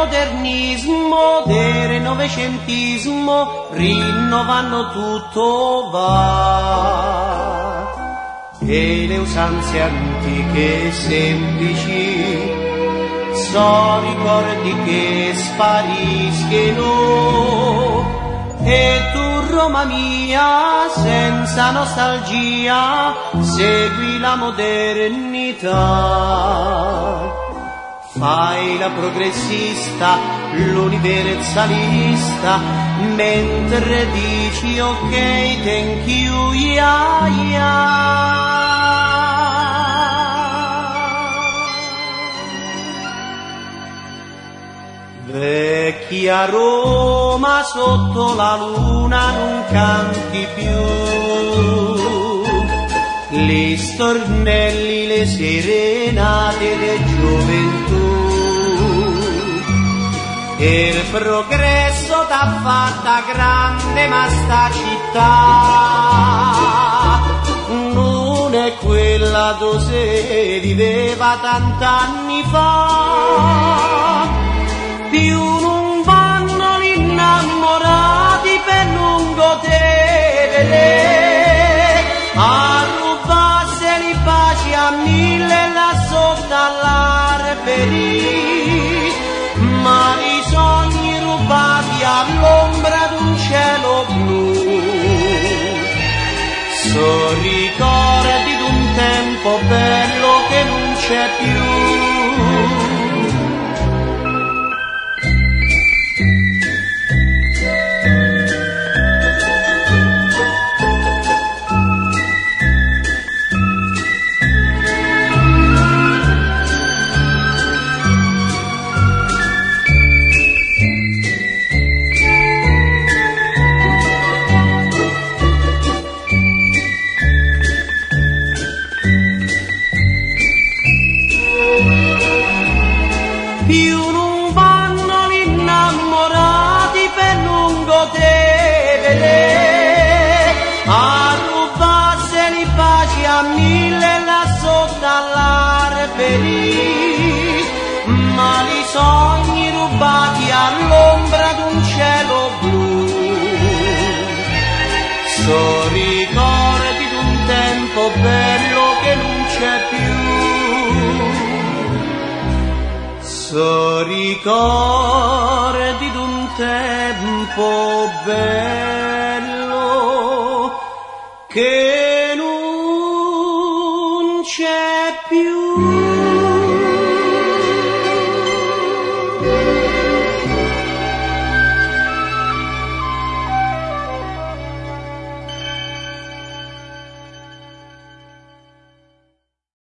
modernismo, del novecentismo, rinnovando tutto va. E le usanze antiche semplici so ricordi che spariscono, e tu, Roma mia, senza nostalgia, segui la modernità. Fai la progressista, l'universalista, mentre dici ok, thank you, yeah, yeah. Vecchia Roma sotto la luna non canti più, gli stornelli, le serenate di gioventù. Il progresso t'ha fatta grande, ma sta città non è quella dove si viveva tant'anni fa. Più non vanno gli innamorati per non godere, a rubarseli pace a mille là sotto all'alberi, ma i sogni rubati all'ombra d'un cielo blu. So ricordi d'un tempo bello che non c'è più. Più non vanno gli innamorati per non godere, a rubarseli pace a mille là sotto all'alberi, ma i sogni rubati all'ombra d'un cielo blu. So ricordi d'un tempo bello che non c'è più. So ricordi d'un tempo bello che non c'è più.